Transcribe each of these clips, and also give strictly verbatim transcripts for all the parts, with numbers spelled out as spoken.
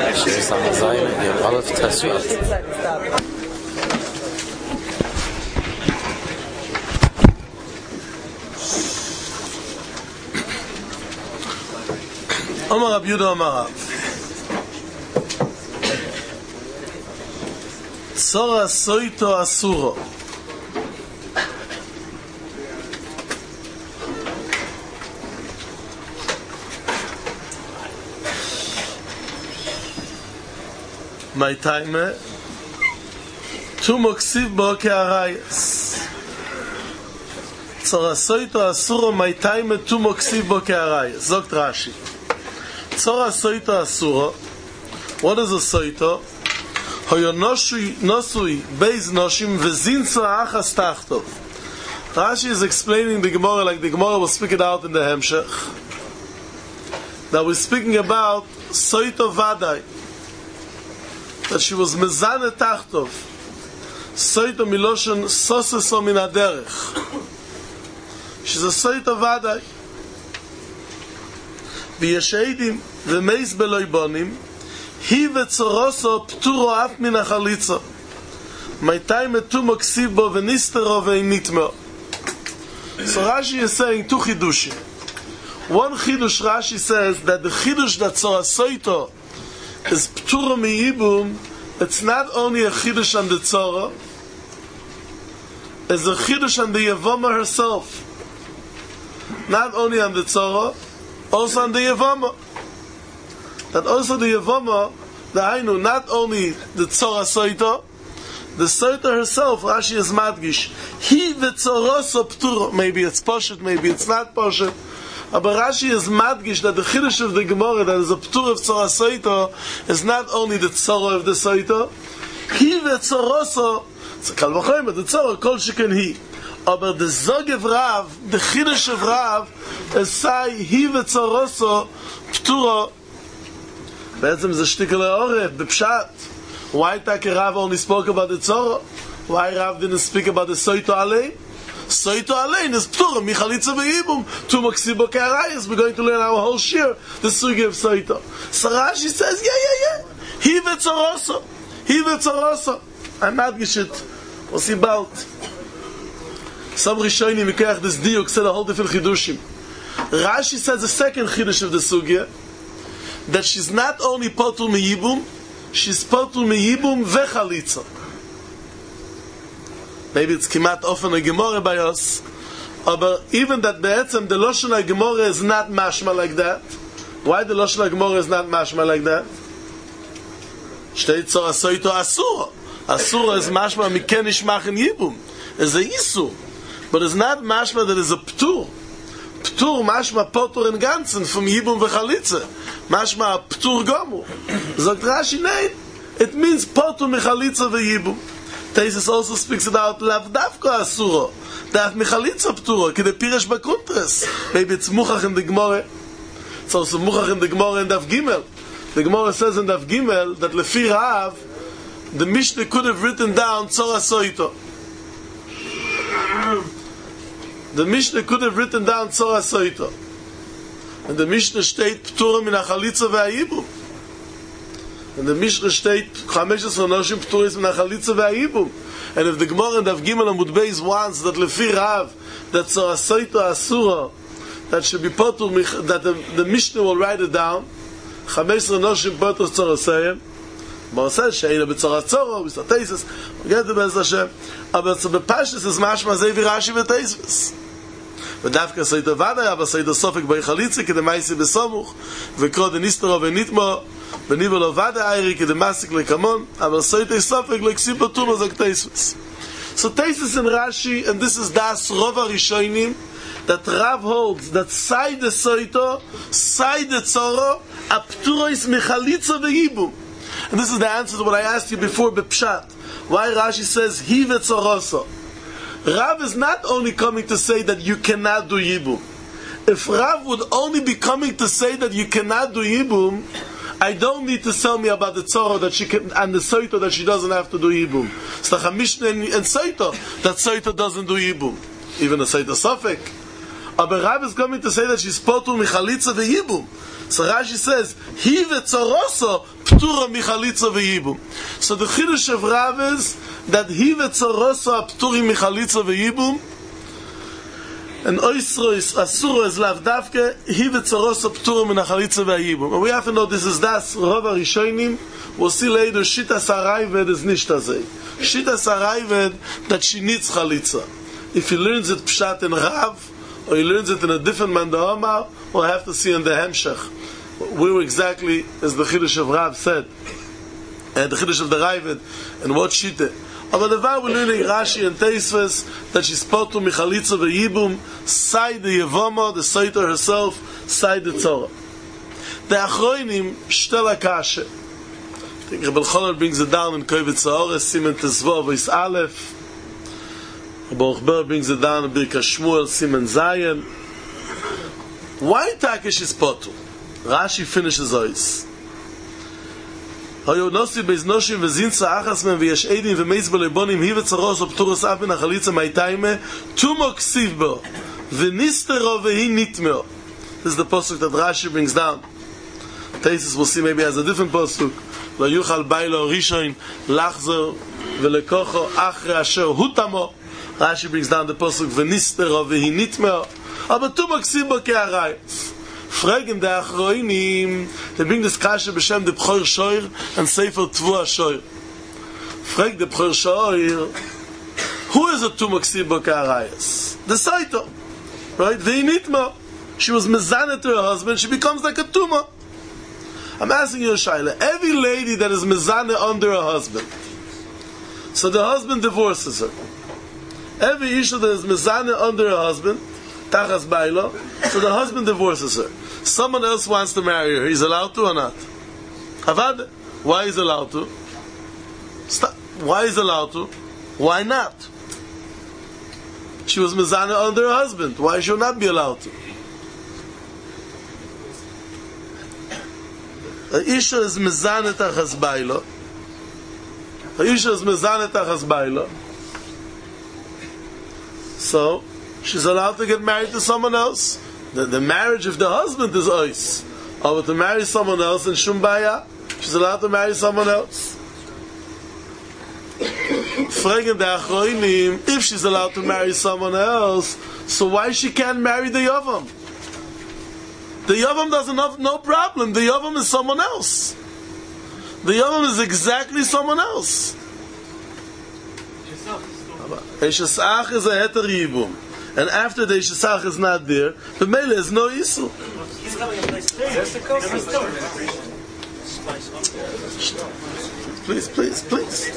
She's Samach Zayin, Yom Aleph Teshuat. Omar Rab Yudah Omar Rav Tzora Soito Asuro My time Tu Moksiv Bo Ke'arayas Tzora Soito Asuro My time Tu Moksiv Bo Ke'arayas Zogt Rashi Tzora Soito Asuro. What is a Soito? Hoyo Nosui Nosui Beis Noshim Vezinso Achas Tachtov. Rashi is explaining the Gemara like the Gemara will speak it out in the Hemshech. That we're speaking about Soito Vadai. That she was Mezane Tachtov. Soito Miloshen Soseso Min Haderech. She's a Soito Vadai. V'yesheidim v'meis beloi bonim hi v'tzoroso pturo af min hachalitza maitai metu moksiv bo v'nistero v'initmeo. So Rashi is saying two chidushim. One chidush, Rashi says that the chidush that Tzora Soito is pturo miyibum. It's not only a chidush on the Tzora, it's a chidush on the Yevama herself. Not only on the Tzora, also on the Yevama. That also the Yevama, the Hainu, not only the Tzora Soito, the Soito herself, Rashi is madgish. He the Tzoroso Pturo. Maybe it's Poshet, maybe it's not Poshet. But Rashi is madgish that the Chiddush of the Gemara, that is a Ptur of Tzora Soito, is not only the Tzora of the Soito. He the Tzoroso, it's a Kal V'chomer, the Tzora, Kol Sheken He. Aber the Zog of Rav, the Chiddush of Rav, is say, He v'tzoroso pturo. Be'etzem is a shtikel ha'oref, b'pshat. Why Take Rav only spoke about the Tzora? Why Rav didn't speak about the Soito Alein? Soito Alein is pturo, michalitza v'yibum, tu moksibo ke'arayas. We're going to learn our whole shir, the sugi of Soito. So Rashi says, yeah, yeah, yeah. He v'tzoroso. He v'tzoroso. I'm not geshit. We'll see about. Some Rishonim Mikoyach this diuk said a whole different chidushim. Rashi says the second chidush of the sugya, that she's not only potul miyibum, she's potul miyibum vechalitza. Maybe it's kimat often a gemara by us, but even that be'etzem the loshen ha-gemara is not mashma like that. Why the loshen ha-gemara is not mashma like that? Shtei tzora soito asura. Asura is mashma miken ishmach in yibum. Is a isur. But it's not mashma that is a ptur. Ptur, mashma potur in ganzen, from Yibum v'chalitze. Mashma ptur gomu. Zogt Rashi, nein. It means potur mechalitze v'yibum. Taisus also speaks about lav davka asuro. That mechalitze pturo, ki de piresh bakuntres. Maybe it's muchach in the Gemara. It's also muchach in the Gemara in Daf Gimel. The Gemara says in Daf Gimel that lefi Rav, the Mishnah could have written down Tzora Soito. The Mishnah could have written down Tzora Soito. And the Mishnah state Ptura min hachalitza ve'ayibum. And the Mishnah state Chamesh Esrei Noshim Pturis min hachalitza ve'ayibum. And if the Gemara and Daf Gimel Amud Beis wants that lefi Rav, that Tzora Soito Asura, that should be potur, that the, the Mishnah will write it down. Chamesh Esrei Noshim Potur Tzora Seim. But says she'ina b'tzora tzora, we start Taisus, we get the Bez Hashem. But so the Pashtus is mashma zevi Rashi v'Taisus. ודווקא סייטו ודאי, אבל סייטו סופק ביחליצי, כדמייסי בסמוך, וקרוא דניסטרו ונתמו, בניבו לו ודאי איירי, כדמסיק לקמון, אבל סייטו סופק לקסיב בטומו זוג תייסוס. So Taisus and Rashi, and this is Das Rova Rishonim, that Rav holds, that side the Soito, side the Tzoro, apturo is mechalitza ve'yibum. And this is the answer to what I asked you before, Bepshat. Why Rashi says, Hi ve'tzoroso. Rav is not only coming to say that you cannot do Yibum. If Rav would only be coming to say that you cannot do Yibum, I don't need to tell me about the Tzoro that she can, and the Soito that she doesn't have to do Yibum. It's like a Mishnah and, and Soito, that Soito doesn't do Yibum. Even a Soito Sofek. But Rav is coming to say that she's potul michalitza ve'yibum. So Rashi says, Hi ve'tzoroso ptura michalitza v'yibum. So the Chiddush of Rav is that hive tzorosa pturi michalitza v'yibum, and oisro is asuro is lav davke hive tzorosa ptura michalitza v'yibum. And we have to know this is das Rav HaRishonim. We'll see later Shitas HaRayved is nicht azay. Shitas HaRayved that she needs chalitza. If he learns it pshat in Rav, or he learns it in a different man da'omar, we'll have to see in the Hemshech where exactly, as the Chiddush of Rav said, and the Chiddush of the Rayved, and what shite. But the var we're learning Rashi and Teisves that she's potu michalitza v'yibum, side the Yevama, the Saita herself, side the Torah. The Achroinim shtel akashe. I think Rebbe Elchanan brings it down in Kovetz Ha'ores, Simen Tezvov, Veis Aleph. Baruch Ber brings it down in Birkas Shmuel, Simen Zayin. Why Takesh is potu? Rashi finishes ois. Hayo nosi beis noshim vezinsa achas men v'yesh edin v'meis b'leibonim hive tzaros opturus af ben achalitza maitayme tumo ksiv bo v'nistero v'hi nitmeo. This is the pasuk that Rashi brings down. Teisus will see maybe as a different pasuk. Lo yuchal bailo rishon lachzor v'lekocho achre asher hutamo. Rashi brings down the pasuk v'nistero v'hi nitmeo. Aber tumo ksiv bo ke'arayos. Fragen der Achroinim, they bring this kasha b'shem the B'chor Shoir and Sefer Tvua Shoir. Frag the B'chor Shoir, who is a Tumah Ksib K'arayas? The Saito, right? V'initma. She was mezanet to her husband, she becomes like a Tumah. I'm asking you a shaila. Every lady that is mezanet under her husband, so the husband divorces her. Every issue that is mezanet under her husband, Tachas Bailo, so the husband divorces her. Someone else wants to marry her. He's allowed to or not? Havad? Why is allowed to? Stop. Why is allowed to? Why not? She was mezana under her husband. Why should not be allowed to? A isha is mezana Tachas Bailo. A isha is mezana Tachas Bailo. So she's allowed to get married to someone else. The, the marriage of the husband is ois. Or to marry someone else in Shumbaya, she's allowed to marry someone else. Fragen der Achroinim, if she's allowed to marry someone else, so why she can't marry the Yavam? The Yavam doesn't have no problem. The Yavam is someone else. The Yavam is exactly someone else. Eshesach is a heter yibum. And after the Ishesach is not there, the Mele is no Yisur. Please, please, please.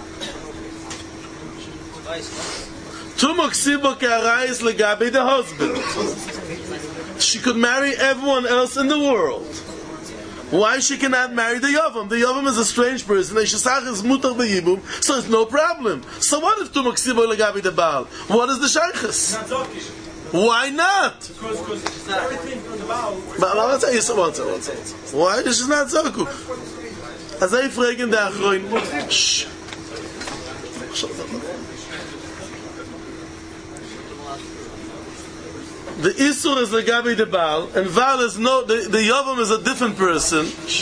Tumok Sibo Ke'arayis legabe the husband. She could marry everyone else in the world. Why she cannot marry the Yavam? The Yavam is a strange person. The Ishesach is mutar b'yibum, so it's no problem. So what if Tumok Sibo legabe the Baal? What is the Shaykhis? Why not? Because, because it's not everything from the Baal. But I'll tell you one second, one second. Why is she not Zoku? As I fragen der Achroin. Shh. The Isur is the Gabi the Baal, and Val is no, the, the Yavam is a different person.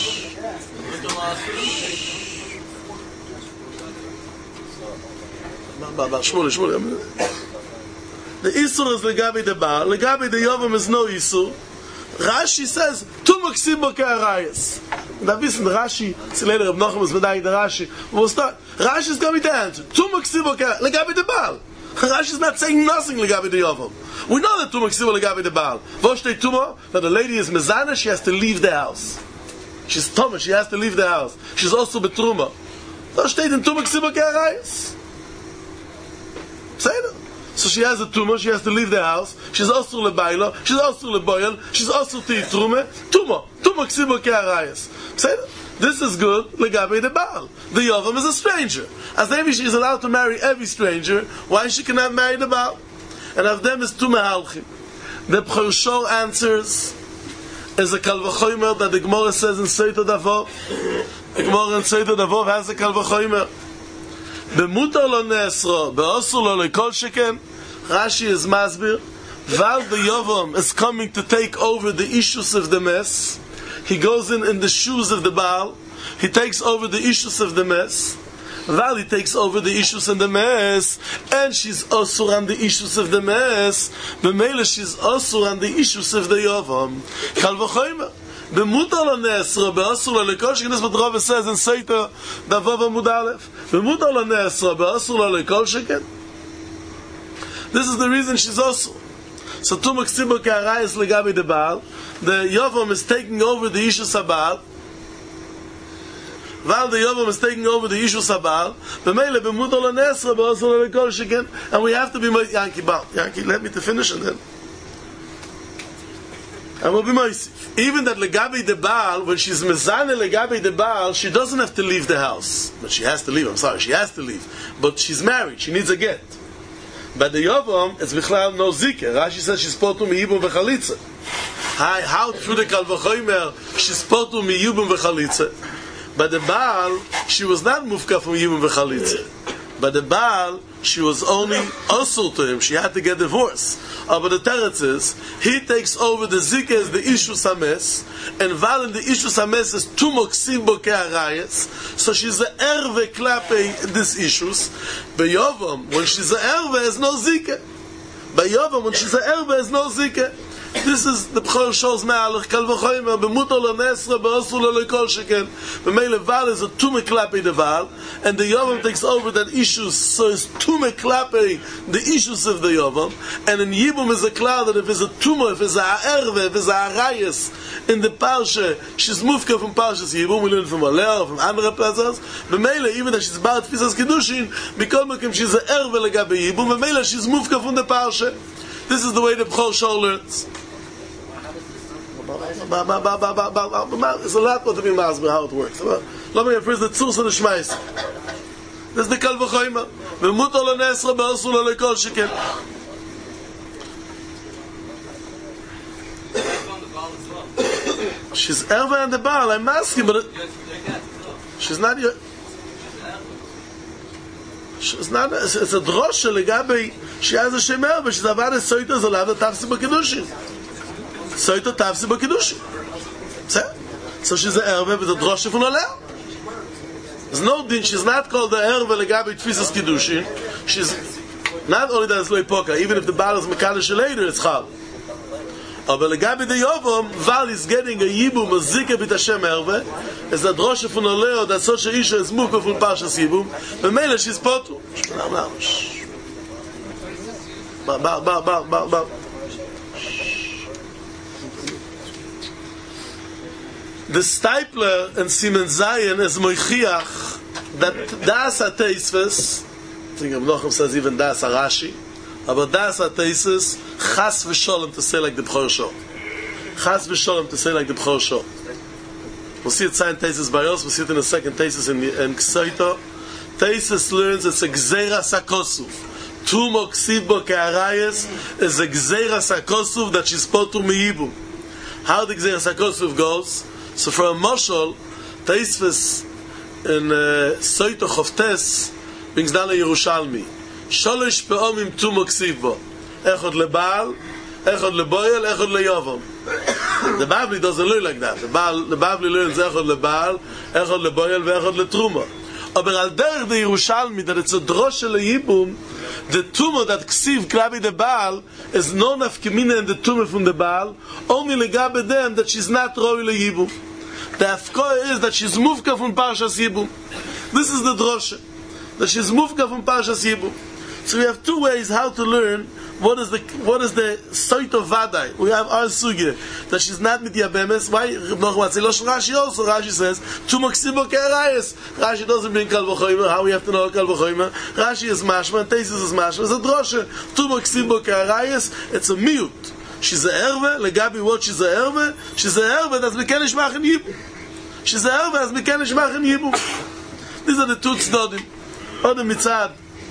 The Isur is the Gabi the Baal, the Gabi the Yavam is no Isur. Rashi says, Tumok Sibo Ke'arayis. Da wissen Rashi, sie later Reb Nochem is medayik the Rashi. We'll start. Rashi is going to be the answer. Tumok Sibo Ke'arayis, the Gabi the Baal. Rashi is not saying nothing legabi the Yavam. We know that Tumah Ksiva legabi the Baal. Voshtei Tumah, that the lady is mezana, she has to leave the house. She's Tumah, she has to leave the house. She's also betruma. Voshtei in Tumah Ksiva Ke'arayis. Say that. So she has a Tumah, she has to leave the house. She's also lebaila, she's also leboyel, she's also titrume. Tumah, Tumah Ksiva Ke'arayis. Say that. This is good, legabe the Baal. The Yavam is a stranger. As maybe she is allowed to marry every stranger, why she cannot marry the Baal? And of them is two mehalchim. The B'chor Shor answers is a Kal V'chomer that the Gemara says in Seita Davov. The Gemara in Seita Davov has a Kal V'chomer. B'mutar lo ne'esro, be'osur lo lekol sheken. Rashi is masbir. While the Yavam is coming to take over the issues of the mess, he goes in in the shoes of the Baal. he takes over the issues of the mess. Vali takes over the issues in the mess, and she's also on the issues of the mess. B'meila she's also on the issues of the Yavam. Kal v'choymer. B'mutar l'nesra, b'asur l'lekol sheken, this is what Rava says in Seita, Davav Amud Aleph. B'mutar l'nesra, b'asur l'lekol sheken. This is the reason she's also. So Tumak Sibo K'arayis legabi the Baal. The Yavam is taking over the issues of Baal. While the Yavam is taking over the issues of Baal, b'meila b'mutar l'nesra, b'asur l'lekol sheken, and we have to be Yankee Baal. Yankee, let me to finish and then. And we'll be moisif. Even that legabi the Baal, when she's mezane legabi the Baal, she doesn't have to leave the house. But she has to leave, I'm sorry, she has to leave. But she's married, she needs a get. But the Yavam, it's bichlal no zikah. Rashi says she's potu miyibum v'chalitza. How through the Kal V'chomer, she's potu miyibum v'chalitza. But the Baal, she was not mufka from yibum v'chalitza. But the Baal, she was only also to him. She had to get divorced. Uh, but the teretz is, he takes over the zikah as the ishu sames, and while in the ishu sames is tumok simbo ke'arayas, so she's the erve klape these issues. Beyovam, when she's the erve, has no zikah. Beyovam, when she's the erve, has no zikah. This is the B'chor Shor's Me'alech, Kal V'chomer, B'mutar l'nesra, B'asur l'lekol sheken. B'meila Val is a tume klape the Val, and the Yavam takes over that issues, so it's tume klape the issues of the Yavam, and in Yibum is a cloud that if it's a tume, if it's a ha'erve, if it's a ha'rayas, in the Parsha, she's mufka from Parshas Yibum, we learn from Aleh, from Andre Pezos, B'meila, even that she's Barat Fisas Kedushin, B'kol Mekim she's a erve legabe Yibum, B'meila she's mufka from the Parsha. This is the way the B'chor Shor learns. There's a lot more to be masber how it works. Let me first the tzurs and the shmais. This is the Kal V'chomer. V'mutar l'nesra, b'asur l'lekol sheken. She's erva and the Baal. I'm asking, but it, she's not yet. She's not. It's a drosha legabe. She has a shemer, but she's avad a soita zolav that tafsi b'kedushin. Soita tafsi b'kedushin. So she's an erve with a drosha from Aleh. There's no din. She's not called the erve legabe tfisas kedushin. She's not only that it's loipoka. Even if the Baal is mekadosh later, it's chal. But legabe the Yavam, Val is getting a yibum, a zikah bit Hashem erve. It's the drosha from Aleh that such a isha is mukah from Parshas Yibum. But mele she's potu. Ba ba ba ba ba ba. The Stipler and Simen Zayin is moichiach that das ateisves. I think Nochem says even das Arashi, but das ateisves chas v'sholem to say like the B'chor Shor. Chas v'sholem to say like the B'chor Shor. We'll see it sign Teisus by us. We'll see it in a second Teisus in in Ksoito. Teisus learns it's a gzeras hakosuf. Tumo ksiv bo ke'arayas is a gzeras hakosuf that she's potu miyibum. How the gzeras hakosuf goes? So for a moshel, Teisves in Soito Choftes brings down a Yerushalmi. Sholosh pe'omim tumo ksiv bo. Echod leBaal, echod leBoyel, echod leYavam. The Bavli doesn't learn like that. The Bavli, the Bavli learns echod leBaal, echod leBoyel, ve'echod leTruma. Aber al derech the Yerushalmi that it's a drosha leYibum, the tumor that ksiv klabi the Baal is no nafkemina in the tumor from the Baal, only legabe them that she's not roi leYibum. The afkoa is that she's mufka from Parshas Yibum. This is the drosha, that she's mufka from Parshas Yibum. So we have two ways how to learn what is the what is the site of Vadai. We have our sugya that she's not mit yabemes. Why? Rashi also Rashi says tu maksibo ke'arayis. Rashi doesn't bring Kal V'chomer. How we have to know Kal V'chomer? Rashi is mashma and Teisus is mashma. It's a drosha tu maksibo ke'arayis. It's a mute. She's a erve. Legabi what she's a erve. She's a erve that's mekenish machen yibum. She's a erve that's mekenish machen yibum. These are the two tznodim. Or the mitzad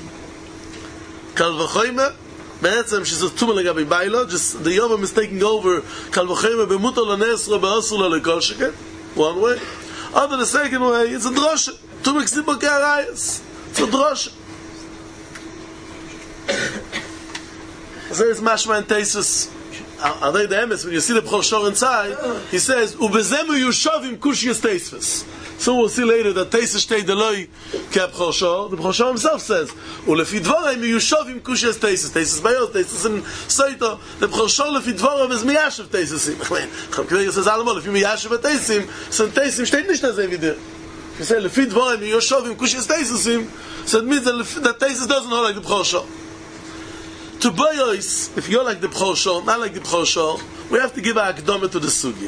Kal V'chomer. Be'etzem she's a tumah legabi bailo. Just the Yavam is taking over Kal V'chomer b'mutar l'nesra b'asur l'lekol sheken. One way. Other the second way, it's a drosha. Tumah ksibo ke'arayis. It's a drosha. So it's mashma and Teisus. Adai the Emes, when you see the B'chol Shor inside, he says, Ubezemu Yushavim Kushiyas Teisves. So we'll see later that Teisves Shtei Deloi Ke B'chol Shor. The B'chol Shor himself says, Ulefi Dvorim Yushavim Kushiyas Teisves. Teisves Bayot, Teisves in Soito. The B'chol Shor Lefi Dvorim is Miyashav Teisvesim. Chaim Kveiger says, Alamol, Lefi Miyashav Teisim, so in Teisim steht nicht das wie dir. He said, Lefi Dvorim Yushavim Kushiyas Teisvesim, so it means that Teisves doesn't hold like the B'chol Shor. To Boyos, if you're like the B'chol Shor, not like the B'chol Shor, we have to give a akdama to the sugya.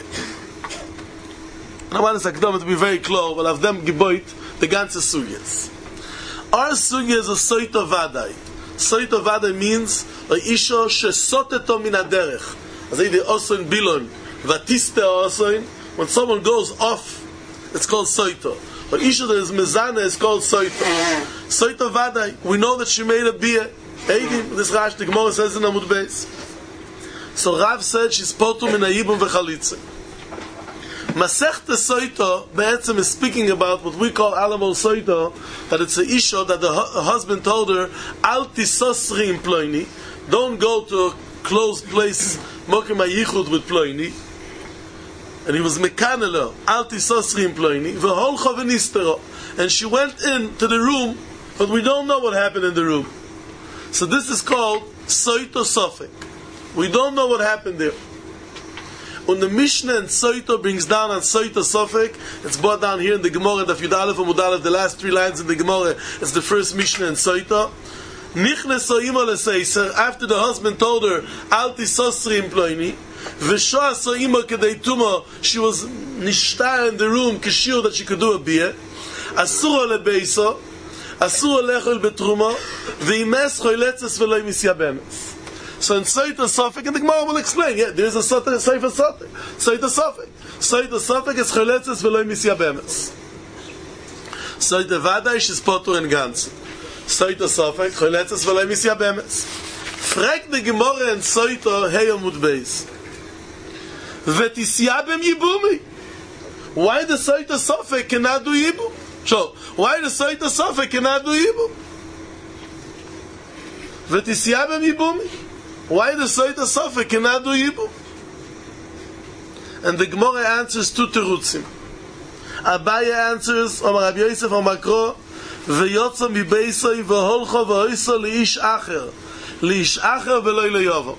And I want this akdama to be very clear, but I've them geboit the ganze sugyas. Our sugya is a soito vadai. Soito vadai means a isho shesoteto min haderech. As if they also in Bilon, vatiste also in, when someone goes off, it's called soito. But isho that is mezana is called soito. Soito vadai, we know that she made a beer. Eidim, this Rash, the Gemara says in Amud Beis. So Rav said she's potu min hayibum v'chalitze. Masechta Soito be'etzem is speaking about what we call alamol Soito, that it's a isha that the hu- husband told her, Al tisosri im ploini, don't go to a closed place, mokim hayichud with ploini. And he was mekanelo, Al tisosri im ploini, v'holcha v'nistero. And she went into the room, but we don't know what happened in the room. So this is called Soito Sofek. We don't know what happened there. When the Mishnah and Soito brings down on Soito Sofek, it's brought down here in the Gemara, the Yud Aleph and Mud Aleph, the last three lines in the Gemara, it's the first Mishnah and Soito. Nichneso imo leseiser, after the husband told her, Al tisosri im ploini, v'shoa so imo kedei tumo, she was nishtar in the room, kishir that she could do a beer, asuro lebeiso, asur lechol betrumo v'imes choyletzes v'lo misyabemes. So in Soita Sofek, and the Gemara will explain, yeah, there is a Soita Soita Sofek. Soita Sofek. Soita Sofek is choyletzes v'lo misyabemes. Soita Vadai is potur in ganz. Soita Sofek, choyletzes v'lo misyabemes. Frag the Gemara in Soita hey Amud Beis. V'tisyabem yibumi. Why the Soita Sofek cannot do yibum? So, why the Soita Sofek cannot do Yibum? V'tisyabem Yibumi. Why the Soita Sofek cannot do Yibum? And the Gemara answers two terutzim. Abaye answers, Omar Rabbi Yosef Omar Kro, v'yotza mibeisoi v'holcho v'oiso li'ish acher. Li'ish acher v'loi le'yovo.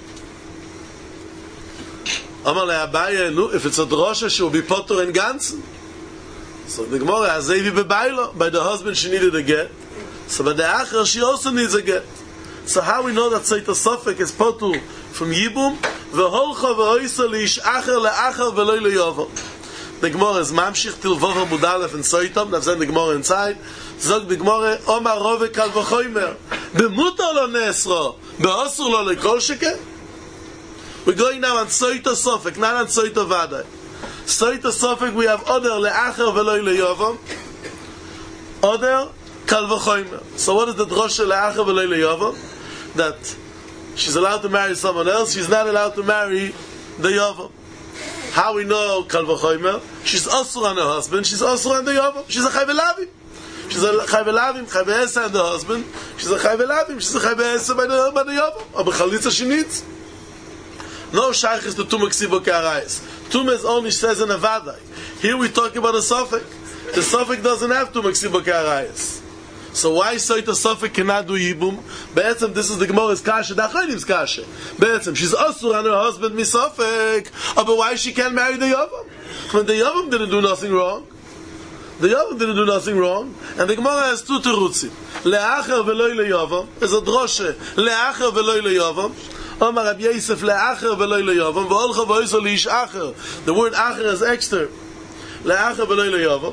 Omar le'Abaye, no, if it's a drosha, she will be potter in ganzen. So the Gemara has Zevi bebailo. By the husband she needed a get. So by the acher she also needs a get. So how we know that Soita Sofek is potu from Yibum? V'holcha v'oisa li'ish acher le'acher v'loi le'yovo. The Gemara is mamshich till Vova Mudalef and Soitom. I've said the Gemara inside. Zog the Gemara Omar Rove Kal V'choymer B'mutar lo nesro B'osur lo lekol sheke. We're going now on Soita Sofek, not on Soita Vadai. Soita Sofek, we have Oder le'acher v'loi le'yovam. Oder kal v'choymer. So what is the drosha le'acher v'loi le'yovam? That she's allowed to marry someone else, she's not allowed to marry the yovam. How we know kal v'choymer? She's also on her husband, she's also on the yovam. She's a chayvelavim. She's a chayvelavim, chayveesa on the husband. She's a chayvelavim, she's a chayveesa by the, by the yovam. Or b'chalitza she needs. No shaykh is the tumah ksibo k'arayis. Tumah only says in a vadai. Here we talk about a suffix. The suffix doesn't have tumah ksibo k'arayis. So why Soita Sofek cannot do Yibum? Be'etzem, this is the Gemara's kasha, the Achronim's kasha. Be'etzem, she's asur on her husband misofek. Oh, but why she can't marry the Yavam? When the Yavam didn't do nothing wrong. The Yavam didn't do nothing wrong. And the Gemara has two terutzim. Le'acher v'loi le'yavam. Is a droshe. Le'acher v'loi le'yavam. Omar Rabbi Yosef le'acher v'loi le'yavam. V'olcha v'oiso li'ish acher. The word acher is extra. Le'acher v'loi le'yavam.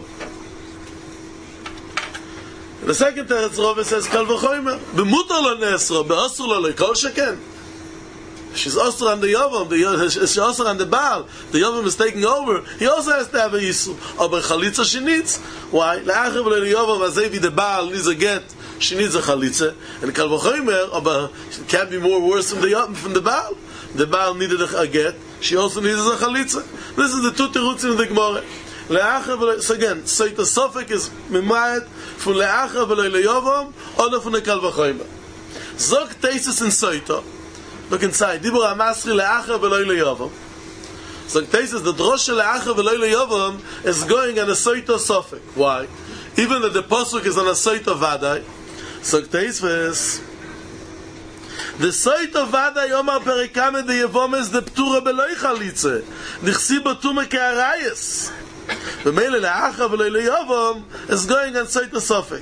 The second teretz Rove says kal v'choymer b'mutar lo nesro b'asur lo lekol sheken. She's also on the yavam. She's also on the baal. The yavam is taking over. He also has to have a yisur. Aber chalitza she needs. Why? Le'acher v'lo yavam azevi the baal needs a get. She needs a chalitza. And kal v'choymer, aber it can't be more worse from the yavam from the baal. The baal needed a get. She also needs a chalitza. This is the two terutzim in the Gemara. Le'acher v'lo, so again, Soita Sofek is mimayet from le'acher v'lo le'yavam, or from the kal v'choymer. Zog teisus in Soita, Look inside. Dibur HaMasri le'acher v'loi le'yovam. So Taisus, the drosh le'acher v'loi le'yovam is going on a soito sofek. Why? Even though the pasuk is on a soito vadai. So Taisus, the soito vadai omar perikame de yevom is the ptura beloi chalitze. Nichsi batume ke'arayis. The mele le'acher v'loi le'yovam is going on soito sofek.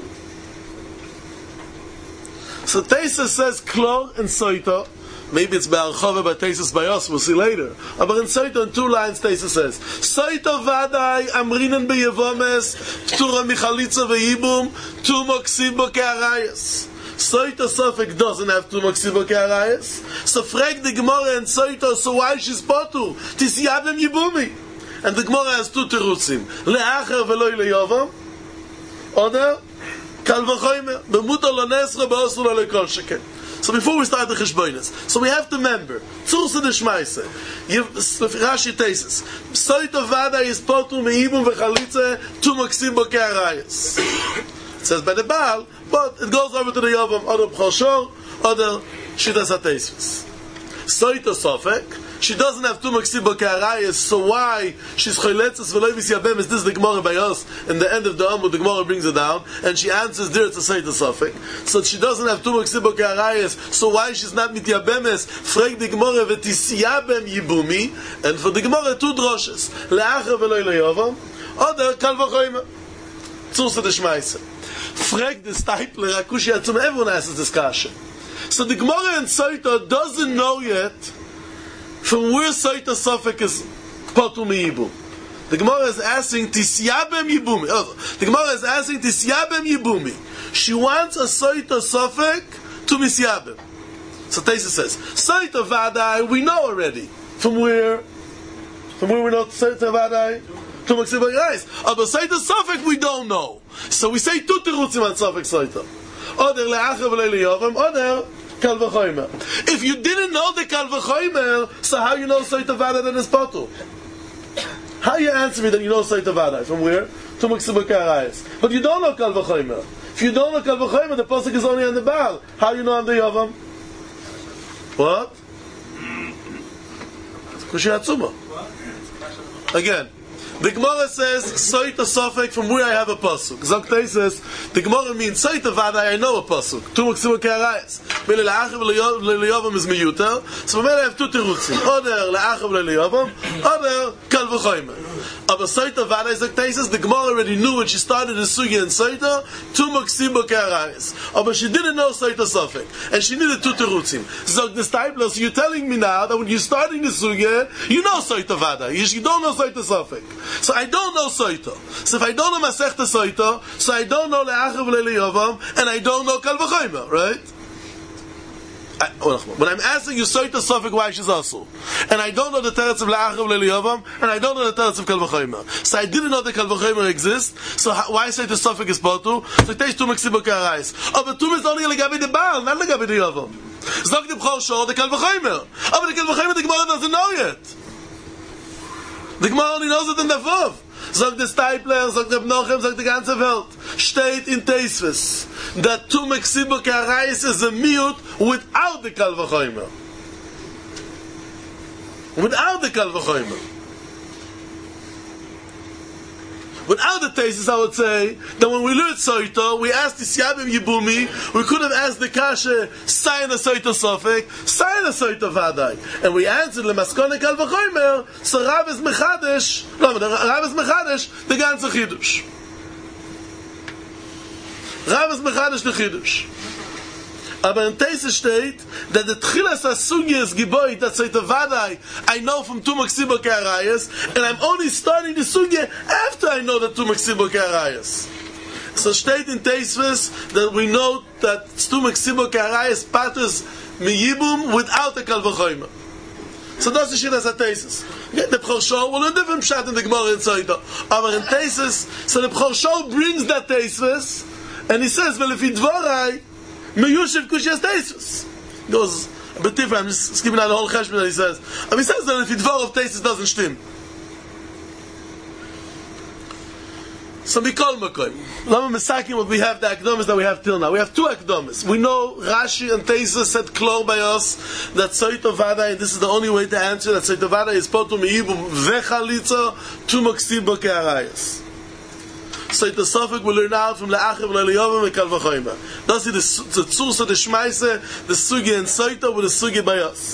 So Taisus says klor and soito. Maybe it's by Archava, but Taisus by us, we'll see later. But in soito, in two lines, Taisus says, soito vadai amrinen beyevomes, ptura michalitza ve'ibum, tu moksibo ke'arayas. Soito sofek doesn't have tu moksibo ke'arayas. So frag the Gemara and soito, so why she's potu? Tisiyavim yibumi. And the Gemara has two terutzim. Le'acher ve'loi le'yovam. Oder? Kal v'choymer, b'mutar lo nesra, b'osur lo lekol sheken. So before we start the cheshbonis, so we have to remember, tzursa de shmaise, Rashi Taisus, soito vada is potu me'ibum v'chalitze, tu maksim bo ke'arayas. It says by the Baal, but it goes over to the Yovam, other B'choshor, other Shitas HaTaisus. Soito sofek, she doesn't have two maksibo ke'arayas, so why she's choletzes v'loi v'syabem? Is this the Gemara by us? In the end of the Amud, the Gemara brings it down, and she answers there to say the sofek. So she doesn't have two maksibo ke'arayas, so why she's not mityabemes? Frag the Gemara v'tisyabem yibumi, and for the Gemara two droshes, le'acher v'loi le'yovam, oder kal v'choyma. Tzursa de shmaise. Frag the Stipler, Akushi Atzum, everyone asks this kasha. So the Gemara in Soita doesn't know yet from where Soita Sofek is Potu Me'ibum. The Gemara is asking Tisyabem Yibumi. Oh, the Gemara is asking Tisyabem Yibumi. She wants a Soita Sofek to Misyabem. So Taisa says, Soita Vadai, we know already. From where? From where we know Soita Vadai? To Maksiba Yais. But Soita Sofek we don't know. So we say two terutzim on Sofek Soita. Oder le'acher v'loi le'yovam, oder kal v'choymer. If you didn't know the kal v'choymer, so how you know soita vada than is potu? How you answer me that you know soita vada? From where? To Maksiba Karayas. But you don't know kal v'choymer. If you don't know kal v'choymer, the pasuk is only on the Baal. How you know on the Yovam? What? Kushi Atzuma. Again. The Gemara says, Soita Sofek, from where I have a pasuk. Zoktei says, the Gemara means, Soita Vada, I know a pasuk. Tu Maksiba Ke'arayas. Mele le'achav le'yovam is miyuter. So from I have two terutzim. Oder le'achav le'yovam, oder kal v'choymer. Aber Soita Vada, Zoktei says, the Gemara already knew when she started the sugya in Soita, Tu Maksiba Ke'arayas. But she didn't know Soita Sofek. And she needed two terutzim. Zok the Stipler, so you're telling me now that when you're starting the sugya, you know Soita Vada. You don't know Soita Sofek. So I don't know Soito. So if I don't know Masechta Soito, so I don't know Le'achav Le'yovam, and I don't know Kal V'choymer, right? I, when I'm asking you Soito Sofek, why she's also, and I don't know the teretz of Le'achav Le'yovam, and I don't know the teretz of Kal V'choymer. So I didn't know that Kal V'choymer exists. So how, why Soito Sofek is potu? So it takes two Maksibo Ke'arayas. Oh, but two is only Legabi the Baal, not Legabi the Yovam. Zog the B'chor Shor, the Kal V'choymer. Oh, but the Kal V'choymer the Gemara doesn't know yet. The Gemara only knows it in the Vav. Sagt the Stipler, sagt the Bnochem, sagt the ganze Welt. Steht in Teisves that Tu Maksibo Ke'arayas is a miut without the Kal V'choymer. Without the Kal V'choymer. Without the Teisves, I would say that when we learned Soito, we asked the Siabim Yibumi, we could have asked the Kasha, Sayin a Soito Sofek, Sayin a Soito Vadai. And we answered, Lemaskone Kal V'choymer, so Rav is Mechadesh, no, Rav is Mechadesh, the ganze Chidush. Rav is Mechadesh, the Chidush. Aber in Teise steht, that the Tchilas HaSugya is Giboit, that Soita Vadai, I know from Tu Maksibo Ke'arayas, and I'm only starting the Sugya after I know that Tu Maksibo Ke'arayas. So steht in Teisves that we know that Tu Maksibo Ke'arayas patters Miyibum without the Kal V'choymer. So that's the shit as a Teises. The B'chor Shor will learn different pshat in the Gemara in Soita. Aber in Teises, so the B'chor Shor brings that Teisves, and he says, well, if he dvorai, Meyushev Kushiyas Teisus. He goes a bit different. I'm just skipping out the whole cheshbon that he says. But he says that if the dvar of Teisus doesn't stim. So Mikol Makoim. Lama Mesakim, what we have, the Akdomis that we have till now. We have two Akdomis. We know Rashi and Teisa said clear by us that Soito Vada, and this is the only way to answer, that Soito Vada is Potum Me'ibum Vechalitza Tu Moksibo Ke'arayas. Soito Sofik will learn out from Le'achiv Le'liyovim and Kal V'choyma. That's the Tzursa, the Shmaise, the Sugi and Soito with the Sugi by us.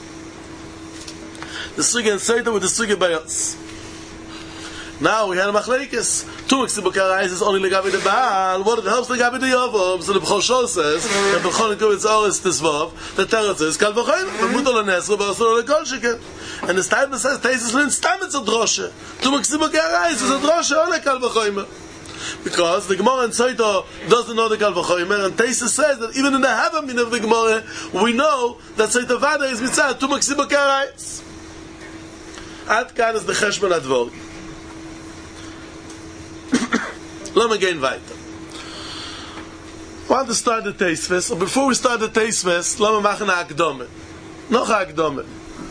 The Sugi and Soito with the Sugi by us. Now we had a machlekes. Two Moksibo Ke'arayas is only Legabi the Baal. What helps Legabi the Yovam? So the B'chol Shol says, that B'chol Nikuvitz Oris Tisvav, the Teretz is Kal V'choyma, V'mutol HaNesro, V'asur L'kol Sheken. And the Statement says, Teisus Lin Stam it's a droshe. Two Moksibo Ke'arayas is a droshe on Kal V'choyma. Because the Gemara in Soito doesn't know the Kal V'choyma, and Teisus says that even in the Havamin of the Gemara, we know that Soito Vada is Mitzah, Two Moksibo Ke'arayas. Ad Kan is the Cheshbon Advor. Let me get weiter. I want to start the Teisves, and before we start the Teisves, let me make an Akdome. Noch a Akdome.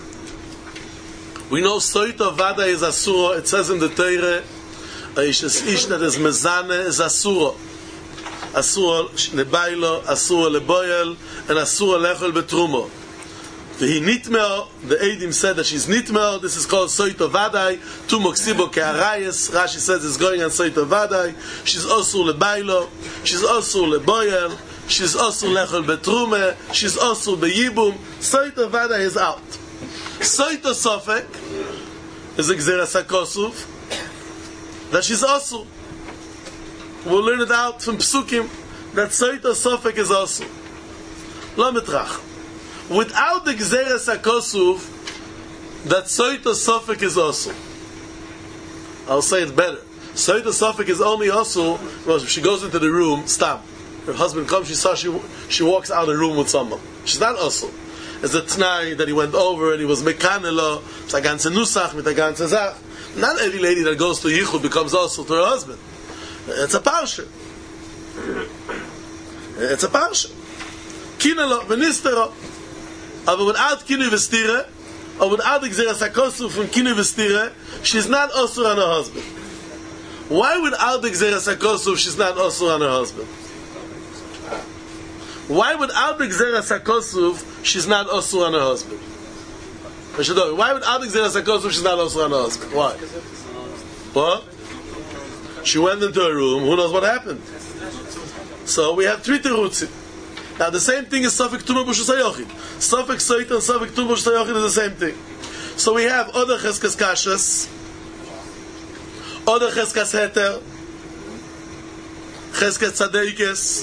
We know Soito Vada is Asuro. It says in the Teire, Ish is Ish that is Mezane is Asuro. Asuro lebailo, Asuro leboyel, and Asuro lechol betrumo. He nitmeo, the Eidim said that she's nitmeo, this is called Soito Vadai, Tu Moksibo Ke'arayas, Rashi says it's going on Soito Vadai, she's also lebailo, she's also leboyel, she's also lechol betrume, she's also beyibum, Soito Vadai is out. Soito Sofek is a Gzeras HaKosuf, that she's also. We'll learn it out from Psukim, that Soito Sofek is also. Lo mitrach. Without the Gzeres HaKosuf, that Soito Sofek is also. I'll say it better. Soito Sofek is only also, well, she goes into the room, stam. Her husband comes, she saw she she walks out of the room with someone. She's not also. It's a t'nai that he went over and he was mekanelo, it's a ganze nusach, mit a ganze zach. Not every lady that goes to Yichud becomes also to her husband. It's a parsha. It's a parsha. Kinelo, venistero. Aber without kinu vestire, or without the Gzeras HaKosuf from kinu vestire, she's not also on her husband. Why without the Gzeras HaKosuf she's not also on her husband? Why without the Gzeras HaKosuf she's not also on her husband? Why without the Gzeras HaKosuf she's not also on her husband? Why? What? She went into a room, who knows what happened? So we have three terutzim. Now the same thing is Sofek Tumah B'Shus HaYochid. Sofek Soita and Sofek Tumah B'Shus HaYochid is the same thing. So we have Oda Cheskas Kashas, Oda Cheskas Heter, Cheskas Tzadikes.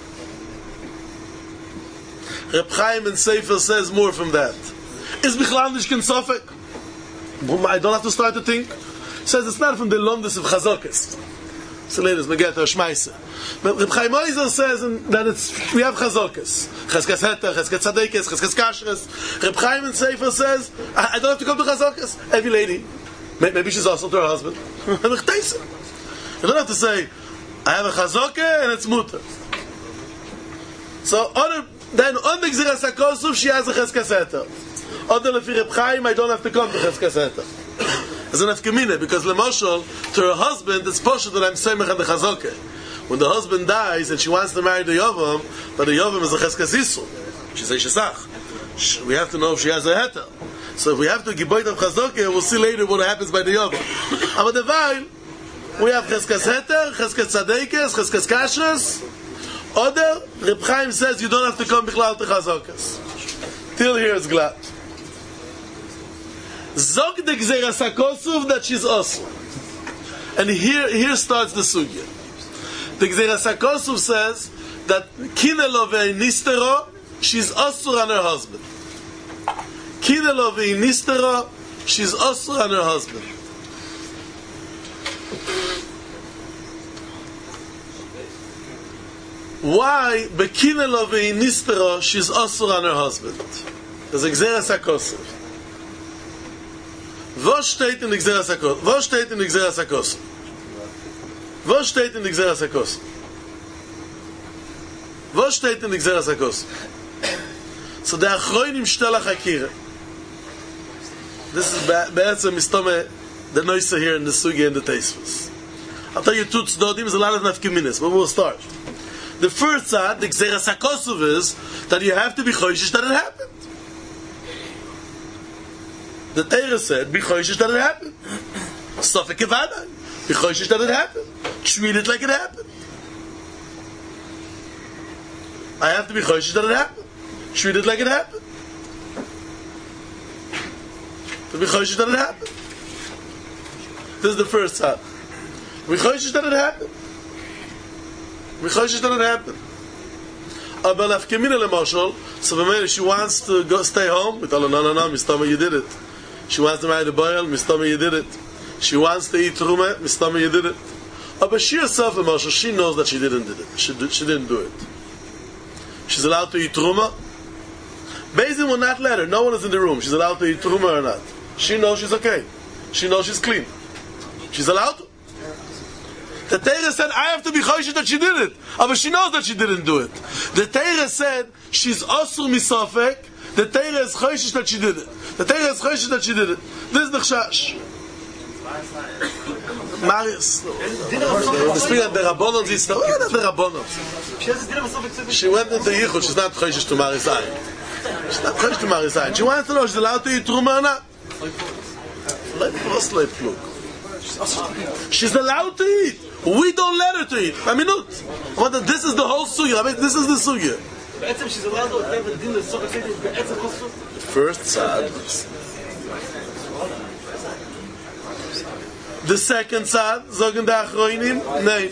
Reb Chaim in Sefer says more from that. Is Bichlal Nishkin Sofek? I don't have to start to think. He says it's not from the Lomdus of Chazokes. So ladies, we get to Shmaisa. But Reb Chaim Oizer says that it's, we have Chazokes. Cheskas Heter, Cheskas Tzadikes, Cheskas Kashres. Reb Chaim in Sefer says, I, I don't have to come to Chazokes. Every lady, maybe she's also to her husband. You don't have to say, I have a Chazoke and it's mutter. So, other, then on the Gzeras HaKosuf, she has a Cheskas Heter. Other Lefi Reb Chaim, I don't have to come to Cheskas Heter. As an Efkemine, because Lemoshel, to her husband, it's posher that I'm Semech and the Chazoke. When the husband dies and she wants to marry the Yovam, but the Yovam is a Cheskas Yisrael. She says Shesach. We have to know if she has a Heter. So if we have to Giboit of Chazoke, we'll see later what happens by the Yovam. But the Vail, we have Cheskas Heter, Cheskas Tzadikes, Cheskas Kashres. Other, Reb Chaim says you don't have to come Bichlal to Chazokes. Till here it's glad. Zog the Gzeras HaKosuf that she's also. And here here starts the sugya. The Gzeras HaKosuf says that Kinelo ve'inistero, she's also on her husband. Kinelo ve'inistero, she's also on her husband. Why Bekinelo ve'inistero, she's also on her husband? There's a Gzeras HaKosuf. Was steht in the Gzeras HaKosuf? Was steht in the Gzeras HaKosuf? Was steht in the Gzeras HaKosuf? Was steht in the Gzeras HaKosuf? So the Achroinim Shtelach HaKira. This is Be'etzem Mistome, the Noisa here in the Sugi and the Teisvus. I'll tell you two tzdodim, there's a lot of nafkeminis, but we'll start. The first side, the Gzeras HaKosov, is that you have to be choishish that it happened. The Torah said, be choishish that it happened. Sofek Kevada, be choishish that it happened. Treat it like it happened. I have to be choishish that it happened. Treat it like it happened. To be choishish that it happened. This is the first side. Be choishish that it happened. Be choishish that it happened. Aber nafkemina lemoshel, so when she wants to go stay home, we tell her, no, no, no, Mistama, you did it. She wants to marry the boil, Mistama, you did it. She wants to eat truma, Mistama, you did it. But she herself, lemoshel, she knows that she didn't do it. She, did, she didn't do it. She's allowed to eat truma. Bezin will not let her. No one is in the room. She's allowed to eat truma or not. She knows she's okay. She knows she's clean. She's allowed to. The Torah said, I have to be choishish that she did it. But she knows that she didn't do it. The Torah said, she's osur misafek. The Torah is choishish that she did it. The Torah is choishish that she did it. This is the chashash. Marius. The speaking of the Rabbanon, the Rabbanon. She went into Yichud. She's not choishish to marry Zayin. She's not choishish to marry Zayin. She wants to know she's allowed to eat truma or not. She's allowed to eat. We don't let her to eat. I mean, look. This is the whole sugya. I mean, this is the sugya. She's allowed to have a dinner. The first side. The second side. Zogen the Achroinim. Nein.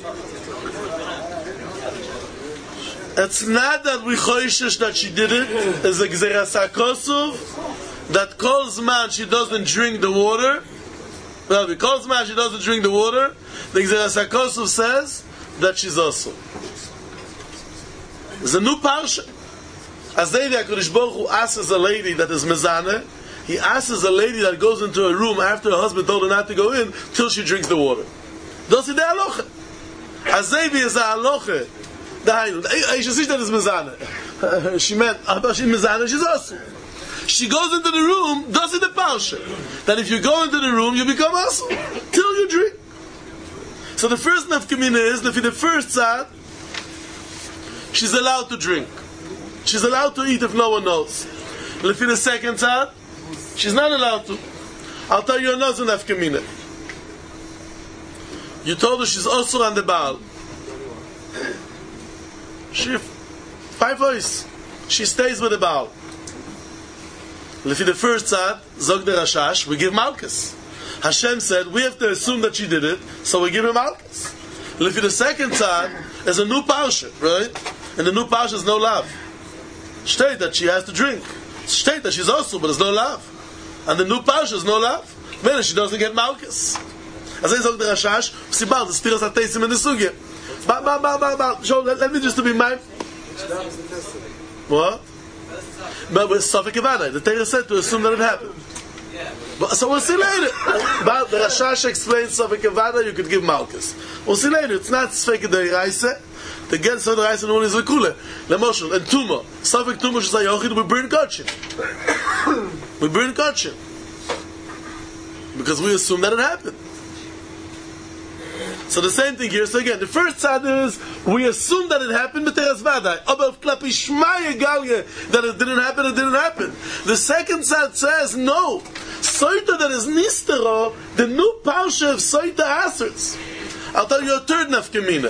It's not that we choishish that she did it. It's a Gzeras HaKosov that calls man she doesn't drink the water. Well, because man she doesn't drink the water, the Gzeras HaKosov says that she's also. There's a new parsha. As they the HaKadosh Baruch Hu asks a lady that is mezaneh, he asks a lady that goes into a room after her husband told her not to go in till she drinks the water. Does it the halacha? As they be is a halacha. I should see that is mezaneh. She meant, but she's mezaneh, she's also. She goes into the room, does it the parsha? That if you go into the room, you become also till you drink. So the first nafkamina is that for the first side, she's allowed to drink. She's allowed to eat if no one knows. And for the second side, she's not allowed to. I'll tell you another nafkamina. You told her she's also on the Baal. She, five voice. She stays with the Baal. Lefi the first side, Zog the Rashash, we give Malchus. Hashem said, we have to assume that she did it, so we give him Malchus. Lefi the second side, is a new parsha, right? And the new parsha is no love. State that she has to drink. State that she's also, but there's no love. And the new parsha is no love. Then she doesn't get Malchus. As I Zog the Rashash, Sibal, the stiras ateisim in the sugya. Ba, ba, ba, ba, ba. So let, let me just to be mindful. What? But with Sofek Kevada, the Torah said to assume that it happened. But, so we'll see later. But the Rashash explains Sofek Kevada, you could give Malchus. We'll see later. It's not Sfek the Reise. The get so the Reise no one is Lekule. Lemoshel and Tuma. Sofek Tuma should say Yochid, we burn Kachin. We burn Kachin. Because we assume that it happened. So the same thing here. So again, the first side is we assume that it happened, but there's vadai. Abel klapi shmaya galye that it didn't happen. It didn't happen. The second side says no. Soita that is nistero, the new parsha of Soita asserts. I'll tell you a third nafkamina.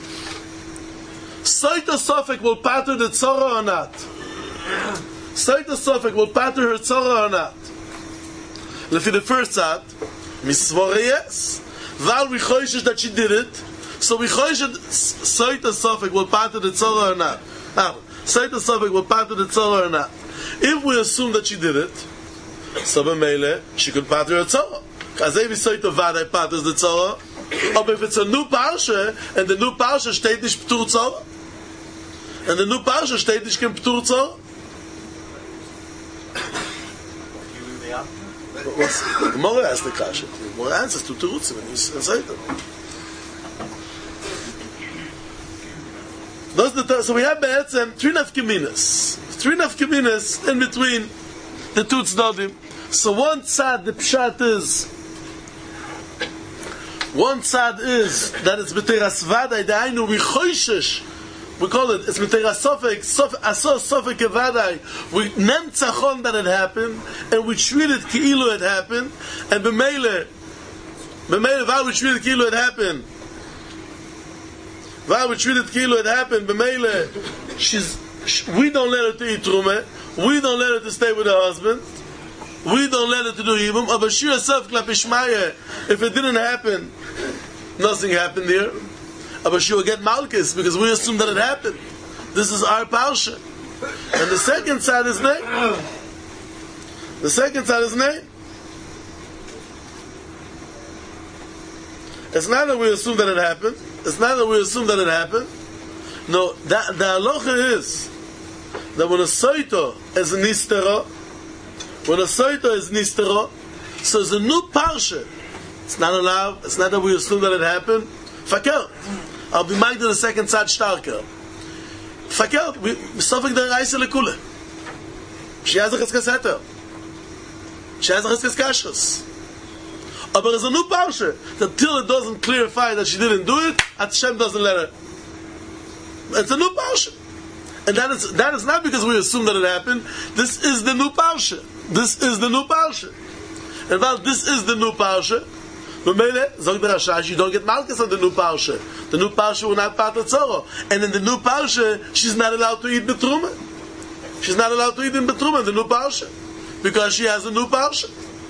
Soita Sofek will patter the tzara or not. Soita Sofek will patter her tzara or not. Lefi the first side, misvore yes. Val we choishish that she did it, so we choishish Soita Sofek will patter the tzara or not. Now, Soita Sofek will patter the tzara or not. If we assume that she did it, so b'meile she could patter her tzara. Because if Soita Vadai patters the tzara, or if it's a new parsha and the new parsha steht nicht ptur tzara, and the new parsha steht nicht kein ptur tzara. The Gemara asked the kasha. The Gemara answers to Terutzim and he's inside them. The, so we have Be'etzem three nafkeminas. Three nafkeminas in between the two tzdadim. So one side, the pshat is One side is that it's b'teras vadai, the ainu we choishesh. We call it, it's b'teras sofek, aso sofek kevadai. We nemtzachon that it happened, and we treat it ki'ilu it happened, and b'meile, b'meile, while we treat it ki'ilu it happened, while we treat it ki'ilu it happened, b'meile, she's, we don't let her to eat trumah, we don't let her to stay with her husband, we don't let her to do Yibum, but she herself, Klapishmaya, if it didn't happen, nothing happened here. But she will get Malchus because we assume that it happened. This is our Parsha. And the second side is Nay. The second side is Nay. It's not that we assume that it happened. It's not that we assume that it happened. No, that, the halacha is that when a Soito is a Nistera, when a Soito is Nistera, so it's a new Parsha. It's not allowed. It's not that we assume that it happened. Fakert. I'll be minded the second side starker. Fakert. We suffer the Reise lekule. She has a cheskes heter. She has a cheskes kashrus. But there's a new parsha that till it doesn't clarify that she didn't do it, Hashem doesn't let her. It's a new parsha. And that is that is not because we assume that it happened. This is the new parsha. This is the new parsha. And while this is the new parsha, but Mele, Zog the Rashash, you don't get Malchus on the new Parsha. The new Parsha will not part of Tzoro. And in the new Parsha, she's not allowed to eat Betruma. She's not allowed to eat in Betruma in the new Parsha. Because she has a new Parsha.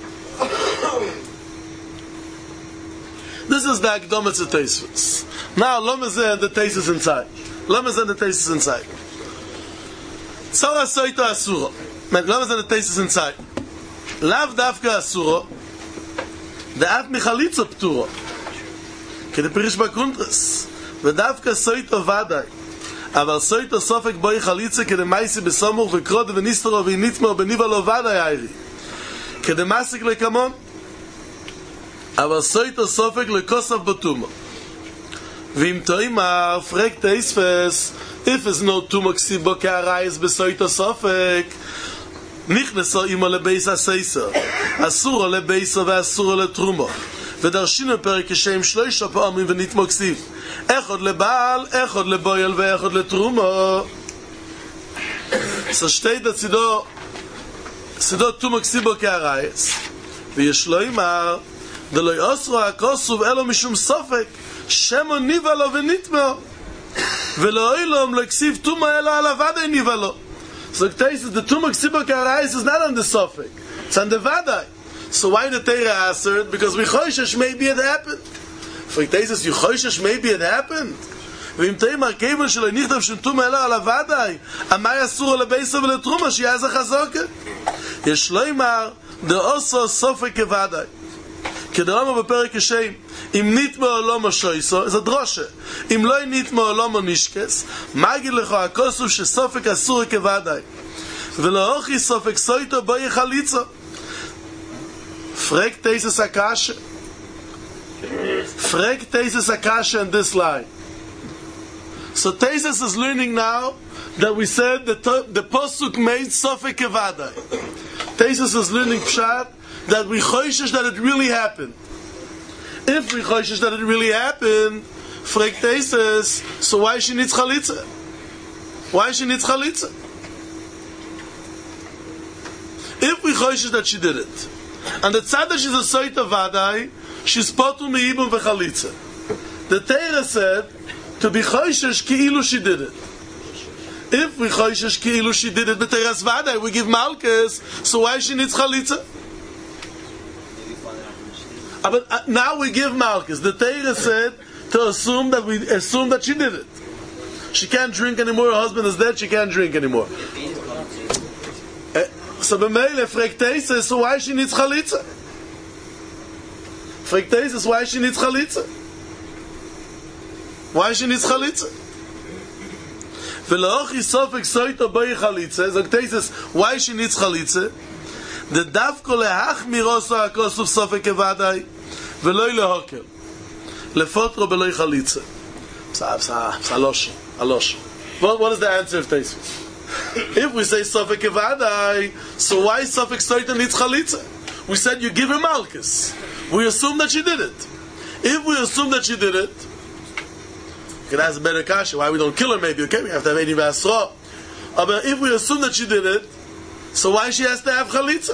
This is the Akdomet to Teisvus. Now, Lomazeh and the Teisus inside. Lomazeh and the Teisus inside. Tzora Soito Asuro. Lomazeh and the Teisus inside. Lav Davka Asuro. דאף מחליצה פטורו כדי פריש בקונטרס ודווקא סויטו ודאי אבל סויטו סופק בוי חליצה כדי מייסי בסמוך וקרוד וניסטרו וניתמו בניבה לו ודאי איירי כדי מסיק לקמון אבל סויטו סופק לקוסף בטומו ואם תאימה פרק תאיספס if is no tumo ksibo כהרייס בסויטו סופק נכנסו אימו לבייס הסייסר אסורו לבייסו ואסורו לתרומו ודרשינו פרק השם שלושה פעמים ונתמו כסיב אחד לבעל, אחד לבויל ואחד לתרומו so שתי דצידו צידו תומו כסיבו כהרייס ויש לו אמר דלוי אוסרו הכוסוב אלו משום סופק שמו ניבה לו ונתמו ולא אילום לא כסיב תומו אלו על הוודאי ניבה לו. So the Tumah Ksibah Karais is not on the Sofek. It's on the Vadai. So why the Teira answered? Because we Choishesh maybe it happened. For the says you Choishesh maybe it happened. ואם תאמר כיוון שלא נכתב שום תומה אלא על הוודאי, אמר אסור לבייסו ולתרומה שיהיה זה חזוקה. יש לא אמר דאוסו סופק כוודאי. כדרמה בפרק השם, אם ניתמו עולמו שויסו, זה דרושה. אם לא ניתמו עולמו נשקס, מה אגיד לך הכוסוף שסופק אסור כוודאי. ולא אוכי סופק סויטו בו יחליצו. פרק תייסס הקשה. פרק תייסס הקשה in this line. So Teisus is learning now that we said that the Posuk made Sofek Kevadai. Teisus is learning Pshat that we choishish that it really happened. If we choishish that it really happened, Frek Teisus, so why she needs Chalitza? Why she needs Chalitza? If we choishish that she did it, and the tzad that she's a Soita Vadai, she's potu me'ibum v'chalitza. The Torah said to be choishish ki'ilu she did it. If we choishish ki'ilu she did it, the Torah's Vadai, we give Malkus, so why she needs Chalitza? Uh, but uh, now we give Malkus. The Torah said to assume that we assume that she did it. She can't drink anymore. Her husband is dead. She can't drink anymore. Uh, so b'meile frek Teisus, so why she needs Chalitza? Frek Teisus, why she needs Chalitza? Why she needs Chalitza? V'lo'ochi sofek soito boi Chalitza. So Teisus, why she needs Chalitza? The davko lehachmir oso hakosuf sofek kevadai v'loi lehokel lefotro b'loi Chalitza. Psa, psa, psa, alosh, alosh. What, what is the answer of Teisus? If we say sofek kevadai, so why sofek soito needs Chalitza? We said you give her Malkus. We assume that she did it. If we assume that she did it, you can ask a better kasha, why we don't kill her maybe, okay, we have to have Eini V'Asra. Uh, but if we assume that she did it, so why she has to have chalitza?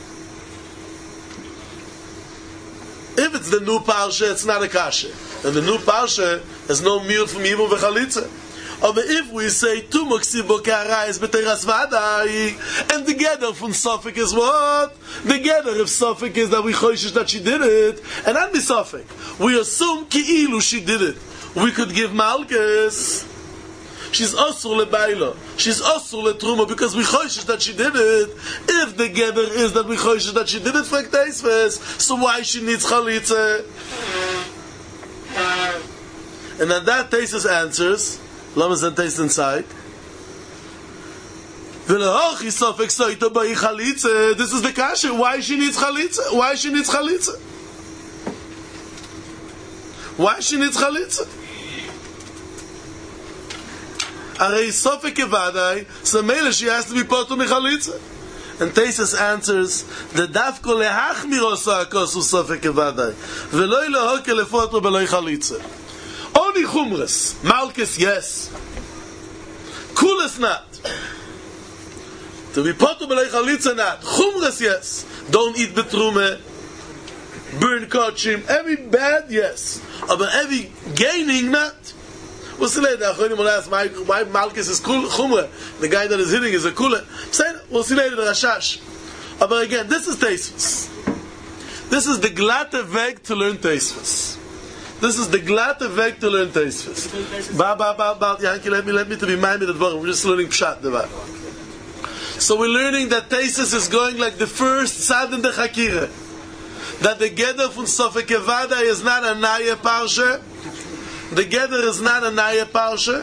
If it's the new parsha, it's not a kasha. And the new parsha has no meal from Yibum v'chalitza. But if we say tu moksibo k'arayis b'teras vadai, and the gather from Suffolk is what? The gather of Suffolk is that we choishish that she did it, and not be Suffolk. We assume ki'ilu she did it. We could give malchus. She's asur lebaila. She's asur letruma because we choishish that she did it. If the gather is that we choishish that she did it for Teisves, so why she needs chalitza? And then that Teisves answers. Lamas and taste inside. This is the kasha. Why she needs chalitza? Why she needs chalitza? Why she needs chalitza? Arei sofek evadai, so mele she has to be part of chalitza. And Teisves answers the dafko lehachmir osa akosu sofek evadai, veloi lehoke lefoto beloi chalitza. Only chumras, malchus yes, kulas not. To be potu b'lei chalitza not, chumras yes. Don't eat betrume, burn kochim, every bad yes, but every gaining not. We'll see later. Achronim will ask why, why malchus is kul chumra. The guy that is hitting is a kula. We'll see later the Rashash. But again, this is Teisves. This is the glatte weg to learn Teisves. This is the glatte weg to learn Teisves. Ba ba ba ba. Yanki, let me let me to be minded of We're just learning pshat devar. So we're learning that Teisves is going like the first sad in the Chakira. That the gather from Sofek Evada is not a naya parsha. The gather is not a naya parsha.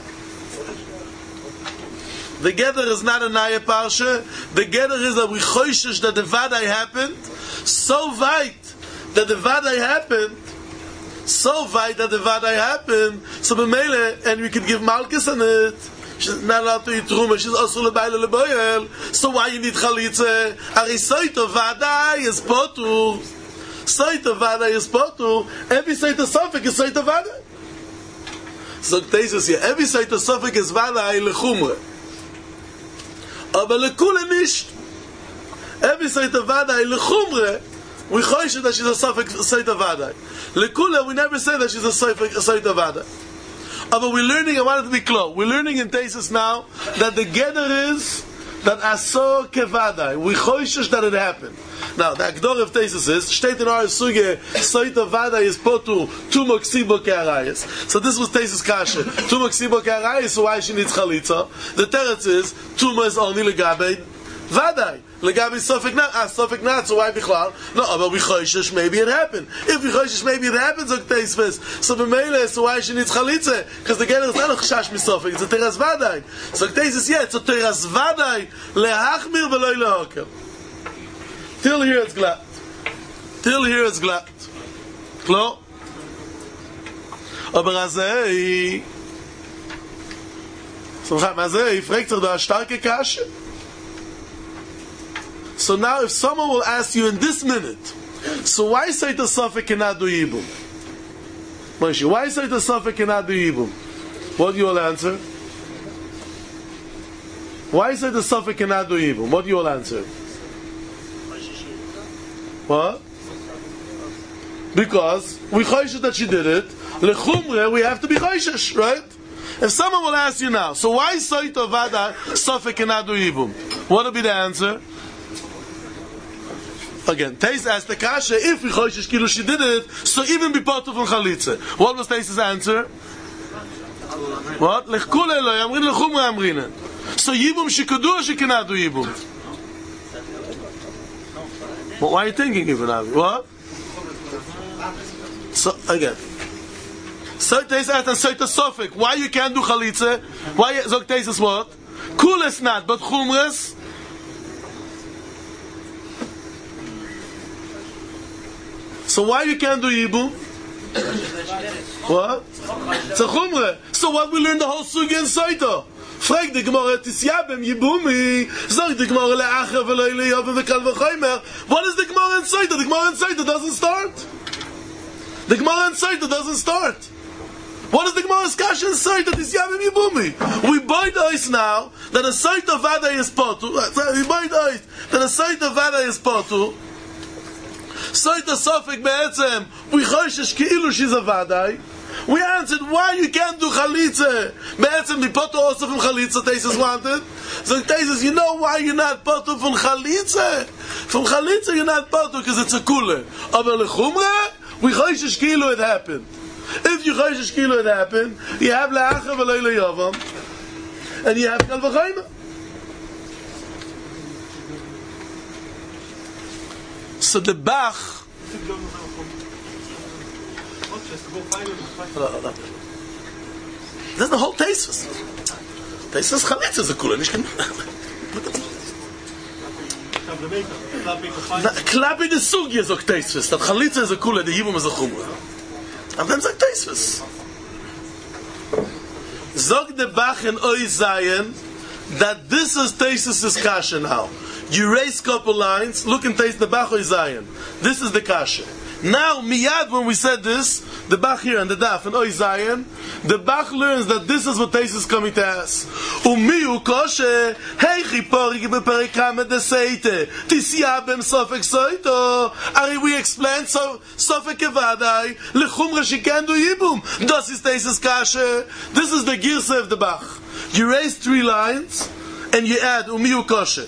The gather is not a naya parsha. The gather is that we choishish that the vadai happened so weit that the vadai happened. So weit that the vadai happened, so b'meile, and we could give malchus on it. She's not allowed to eat truma. She's also lebayla leboyel. So why you need chalitza? Ari soito vadai is potur. Soito vadai is potur. Every soito sofik is soito vadai. So Teisves here. Every soito sofik is vadai lechumre. Aber lekule nicht. Every soito vadai lechumre. We choish that she's a sofik soito vadai. Lekula, we never say that she's a Saita Vada. But we're learning, I want it to be clear, we're learning in Teisves now that the gather is that Aso Kevadai. We choishish that it happened. Now, the Agdor of Teisves is, state in our Suge, Saita Vada is potu, Tumok Sibo Ke'arayis. So this was Teisves Kasha. Tumok Sibo Ke'arayis, so why she needs Chalitza? The teretz is, Tuma is only Legabe Vadai. Legabi Sofik not, ah, Sofik not, so why Bichlal? No, but we choishish, maybe it happened. If we choishish, maybe it happens, ok Teisves. So b'meile, so why she needs chalitza? Because the gather is not a chash misofik, it's a teras vadai. So Teisves, yeah, it's a teras vadai, lehachmir v'loi lehokel. Till here it's glatt. Till here it's glatt. Klo? Aber azei, so azei, fragt sich da starke Kasche. So now if someone will ask you in this minute, so why say the Suffolk cannot do Yibum? Moshe, why say the Suffolk cannot do Yibum? What do you all answer? Why say the Suffolk cannot do Yibum? What do you all answer? What? Because we choishish that she did it. Lechumre, we have to be choishish, right? If someone will ask you now, so why say to Vada Suffolk cannot do Yibum? What will be the answer? Again, Teis asked the kasha, if we choishish kilu she did it, so even be part of chalitza. What was Teis's answer? What? Lechkul eloi, amrin lechumra amrina. So Yibum she could do or she cannot do Yibum? Well, why are you thinking even of it? What? So, again. So Teis asked and Soita Sofik, why you can't do chalitza? Why, so Teis is what? Kul is not, but chumras? So why you can't do Yibum? What? It's a chumre. So what we learn the whole sugi in Saita? Frag the Gemara Tisyabim Yibumi. Zog the Gemara le'acher v'lo le'yovim v'kal v'chomer. What is the Gemara in Saita? The Gemara in Saita doesn't start. The Gemara in Saita doesn't start. What is the Gemara's kasha in Saita? This Yavim Yibumi. We buy the ice now that a Saita Vada is Potu. We buy the ice that a Saita Vada is Potu. Saita Sofik Be'etzem. We choishesh Ki'ilu she's a Vadai. We answered why you can't do Chalitza. Be'etzem the Potu also from Chalitza. Taisus wanted. So Taisus, you know why you're not Potu from Chalitza? From Chalitza you're not Potu because it's a Kule. Aber Lechumra, we choishesh Ki'ilu it happened. If you choishesh Ki'ilu it happened, you have La'acha V'loi Le'yavam, and you have Kal V'chayma. So the Bach, that's the whole Taisus. Taisus Chalitza is a Kula. Klapi the Sugi is a Taisus. That Chalitza is a Kula, the Yibum is a Chumra. And then sagt Taisus. Zog the Bach and Oy Zayin that this is Taisus' kasha now. You raise couple lines, look and taste the Bach Oy Zayin. This is the kasha. Now, miyad, when we said this, the Bach here and the Daf and Oy Zayin, the Bach learns that this is what Taisus is coming to us. Umiu koshe, heichi porig beperikam de seite, tisiyabem sofek soito. Ari, we explained so sofek evadai, lechumra shikan du yibum. Das is Taisus kashe. This is the girsa of the Bach. You raise three lines, and you add umiu koshe.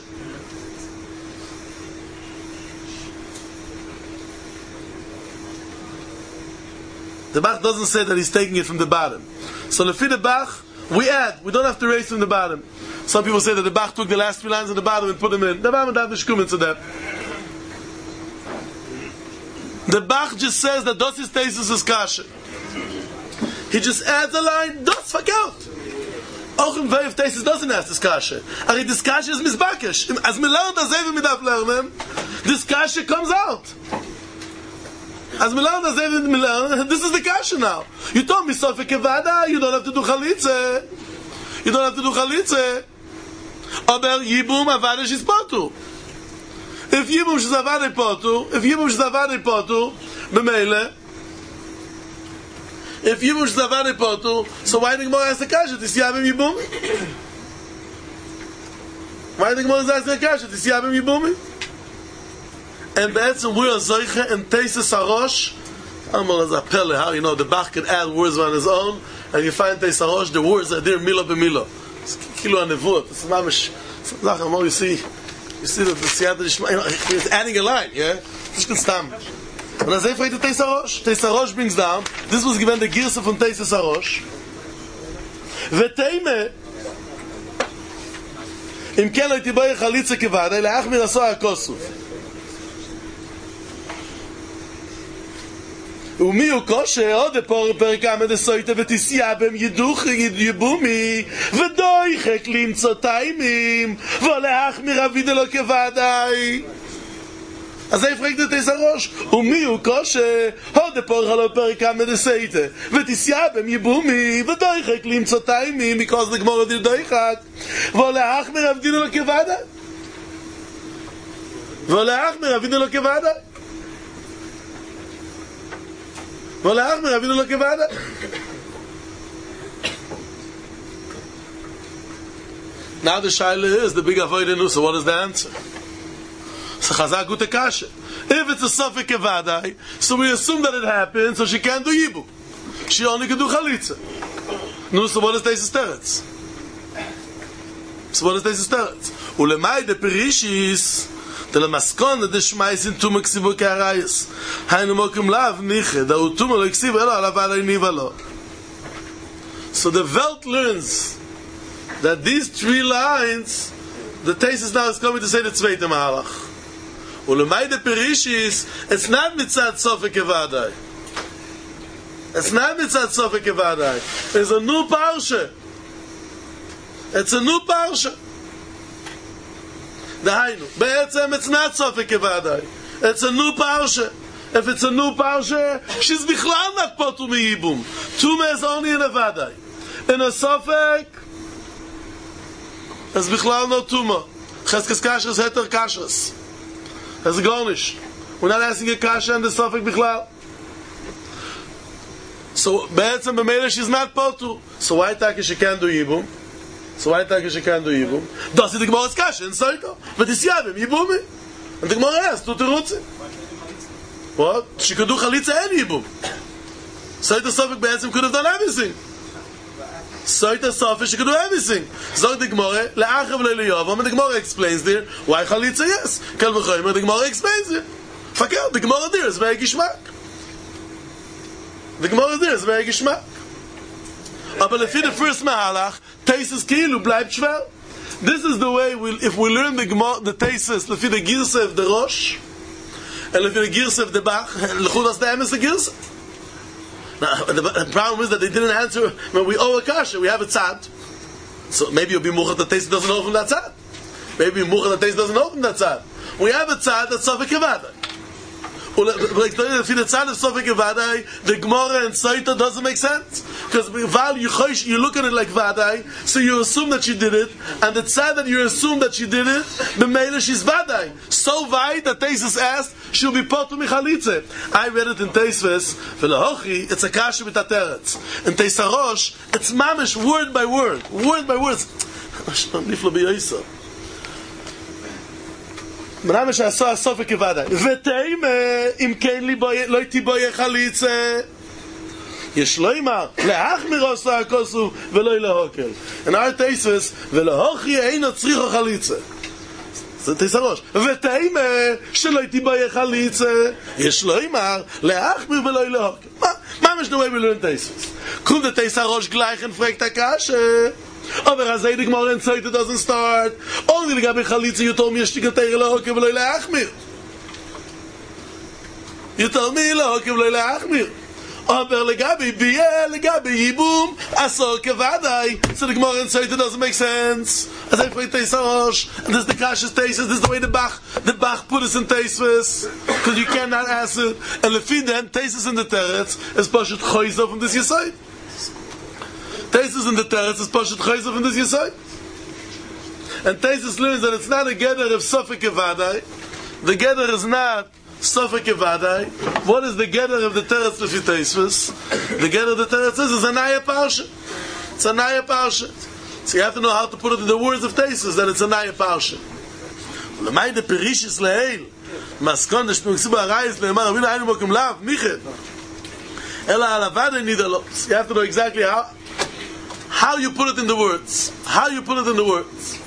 The Bach doesn't say that he's taking it from the bottom. So lefi the Bach, we add. We don't have to raise from the bottom. Some people say that the Bach took the last three lines at the bottom and put them in. The Bach don't have to come into that. The Bach just says that das is Taisus' kasha. He just adds a line, das verkehrt. Auch im Veif Taisus doesn't ask this kasha. Ari, this kasha is misbakish. As we learn das even midaf lernen, this kasha comes out. As Milan does in Milan, this is the kasha now. You told me Sofek Evada, you don't have to do Chalitze. You don't have to do Chalitze. Aber Yibum Avada is Potu. If Yibum is Avada Potu, if Yibum is Avada Potu, B'meile, if Yibum is Avada Potu, so why the Gemara ask the kasha? This Yabim Yibum? Why the Gemara ask the kasha? This Yabim Yibum? And be'etzem we're on Zoiche and Taisus Harosh. Amal as a pele, how you know the Bach can add words on his own, and you find Taisus Harosh, the words are there mila b'mila. It's kilo anevut. It's mamish. Zach, Amal, you see, you see that the Siyata Yishma, he's adding a line, yeah? This can stam. And as if I do Taisus Harosh, Taisus Harosh brings down, this was given the girsa from Taisus Harosh. V'teime, im ken lo yitibay chalitza kevada, le'ach min aso ha'kosuf. ומי הוא קושה עוד פור פרקם עד הסויטה ותסיעה בהם ידוך יבומי ודויחק למצוא טיימים ולהחמיר אביד אלו כוודאי אז זה יפרק דתיס הראש ומי הוא קושה עוד פור חלו פרקם עד הסויטה ותסיעה בהם יבומי ודויחק למצוא טיימים because the גמור דיר דויחק ולהחמיר אביד אלו כוודאי ולהחמיר אביד אלו כוודאי Well, Ahmed, have you looked at it? Now the shaila is the big avodah. So what is the answer? So Chazak gute kasha. If it's a sofek kevadai, so we assume that it happened, so she can't do yibu. She only can do chalitza. No, so what is Taisus Teretz? So what is Taisus Teretz? Ulemai de perishis. The maskon the shmais in tu maksibu karayis haynu mokim lav niche da utum lo iksiv elo ala valay nivalo. So the Welt learns that these three lines the Taisus now is coming to say the zweite mahalach ulemay de perishis it's not mitzad sofek kevadai it's not mitzad sofek kevadai it's a new parsha it's a new parsha. Dahainu. Be'etzem, it's not Sofek Kevadai. It's a new parsha. If it's a new parsha, she's bichlal not potu miyibum. Tuma is only in a Vadai. In a Sofek, it's bichlal no Tuma. Cheskes Kashas, Heter Kashas. It's a garnish. We're not asking a Kasha and the Sofek bichlal. So, be'etzem b'meila she's not potu. So why take she can't do Yibum? So why take she can't do Yibum? Das ist die Gemara's Kasha in Soito. But it's Yavim, Yibumi. And the Gemara asks, tu terutzi. What? She could do Chalitza and Yibum. Soito Sofik be'etzem could have done everything. Soita Sofish, she could do everything. So the Gemara, le'achav le'liyavam, and the Gemara explains there why Chalitza yes. Kel v'choyim, the Gemara explains it. Fakel, the Gemara there is very gishmak. The Gemara there is very gishmak. Aber lefi the first mahalach, Teisus Kilu bleibt schwer. This is the way we, if we learn the Gemara, the Teisus, lefi the Girsa of the Rosh, and lefi the Girsa of the Bach, lechudas the Emes the Girsa. Now, the, the problem is that they didn't answer when we owe a kasha, we have a tzad. So maybe you'll be muchad that taste doesn't know from that tzad. Maybe muchad that taste doesn't know from that tzad. We have a tzad that's Sofik Kevadai. Like the tzad of Sofik Kevadai, the Gemara and Saita doesn't make sense. Because you, you look at it like Vadai, so you assume that she did it, and the tzad that you assume that she did it, the Meila she's Vadai. So wide that Teisus asked, she'll be potu michalitze. I read it in Teisves, v'lehochi, it's a kasha b'tateretz. In Teisarosh, it's mamish, word by word, word by word. Niflo b'yoyso. Mamish asa asofik kevadai. V'teime, im kein li lo iti boye chalitze. יש לא אמר, להחמיר עושה הכוסו ולא להוקל. In our Teisves, ולהוכי אינו צריכו חליצה. זה תיסרוש. ותאימה שלא תיבאי חליצה, יש לא אמר, להחמיר ולא להוקל. מה? מה משנווי בלון Teisves? Kommt der תיסרוש gleich und fragt der Kasche. Aber as I the Gemara and Saita doesn't start. Only לגבי חליצה, you told me יש תיגתר להוקל ולא להחמיר. You told me להוקל ולא להחמיר. Aber legabi biye legabi yibum aso kevadai. So the Gemara and Saita doesn't make sense. As I played Teisarosh, and this is the Kasha's Teisus, this is the way the Bach the Bach put us in Teisves, because you cannot ask it. And lefi then Teisus in the Teretz is pashut choyzo from this yesod. Teisus in the Teretz is pashut choyzo from this yesod. And Teisus learns that it's not a gather of Sofik Kevadai. The gather is not Sofik Kevadai. What is the gather of the Teretz lefi Teisves? The gather of the Teretz is, is a Naya Parsha. It's a Naya Parsha. So you have to know how to put it in the words of Teisves, that it's a Naya Parsha. L'may de Perishis Le'el Maskon Deshmu Ksibu Arayis Le'emar Avinu Aynu Mokum Lav Michet Ela Alavada Nidalos. You have to know exactly how how you put it in the words. How you put it in the words.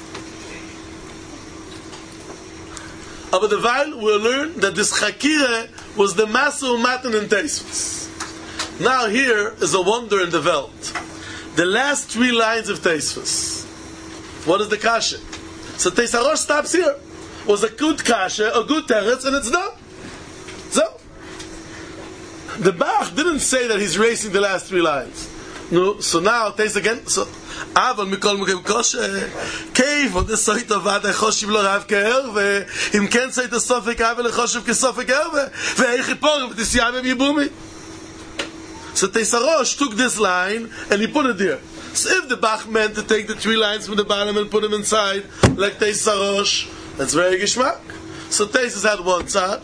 Aber the while we'll learn that this Chakire was the Masu Matan in Teisves. Now here is a wonder in the Welt. The last three lines of Teisves. What is the Kasha? So Teisarosh stops here. Was a good Kasha, a good Teretz, and it's done. So, the Bach didn't say that he's erasing the last three lines. No, so now, Teis again, so, Aval mikol mukem koshe, Keif, on the Soita Vada Choshiv lo Rav Ke'erve, Im ken Soita Sofik Aval Choshiv Ke-Sofik Erve, Ve'eich Hiporim, V'tisyavim Yibumi. So Teisarosh took this line and he put it there. So if the Bach meant to take the three lines from the bottom and put them inside, like Teisarosh, that's very gishmak. So Teisus had one tzad.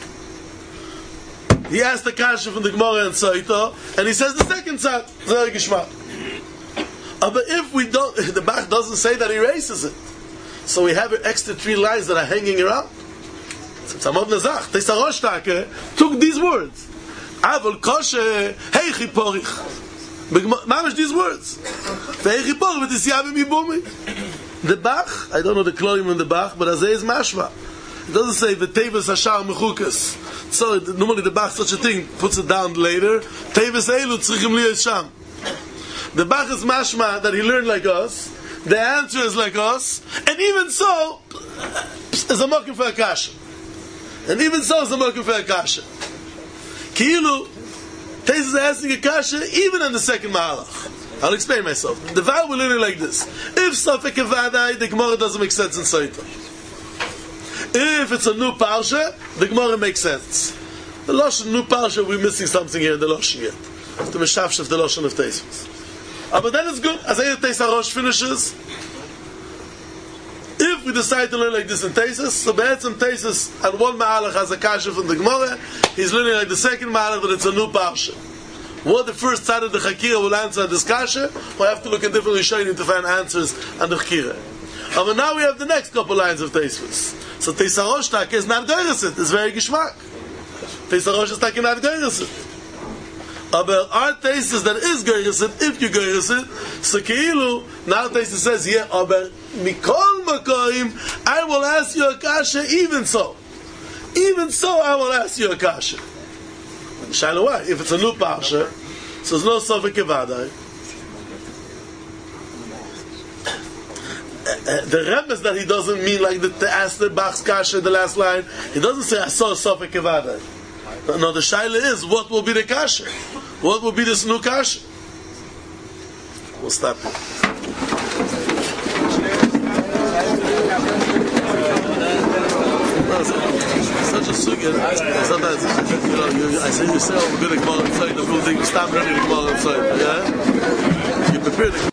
He asked the Kasha from the Gemara and Saito, and he says the second tzad, very gishmak. Uh, but if we don't, the Bach doesn't say that he erases it. So we have extra three lines that are hanging around. So Tzamov Nazach, Teisarosh Take, took these words. Aval koshe heichi porich. Mamish these words. Heichi porich v'tisyavim yibumi. The Bach, I don't know the kloim in the Bach, but Azay is mashma. It doesn't say v'teves hashar mechukas. So normally the Bach such a thing puts it down later. Teves elu tzrichim liyos sham. The Bach is mashma that he learned like us. The answer is like us, and even so, is a mokim for a kasha. And even so, is a mokim for a kasha. Kilu, Teisus is asking a kasha even in the second mahalach. I'll explain myself. The vow will learn it like this. If Sofik Kevadai, the Gemara doesn't make sense in Saita. If it's a new parsha, the Gemara makes sense. The Lashon new parsha, we're missing something here in the Lashon yet. The Meshafsh of the Lashon of Teisus. Uh, but then it's good. As I Teisarosh finishes, if we decide to learn like this in Teisus, so Be'etzem Teisus and one Ma'alach has a kasha from the Gemara, he's learning like the second Ma'alach that it's a new parsha. What the first side of the Chakira will answer this kasha, we'll have to look at different Rishonim to find answers on the Chakira. But now we have the next couple lines of Teisvus. So Teisarosh Tak is not Geirisit, it's very Gishmak. Teisarosh is Tak not Geirisit. But our Teisis that is Geirisit, if you Geirisit, so Keilu, now Teisis says, yeah, aber Mikol Makoim, I will ask you a kasha even so. Even so, I will ask you a kasha. Shaila, why? If it's a new parsha, so there's no Sofek Kevadai. The Rebbe is that he doesn't mean like the, to ask the Bach's kasha, the last line. He doesn't say, I saw Sofek Kevadai. No, the Shaila is, what will be the kasha? What will be this new kasha? We'll stop here. Such a sugya. Sometimes, you know, you, I say, you say, oh, we're going to come inside, the whole thing, stop running to come inside. Yeah? You prepare to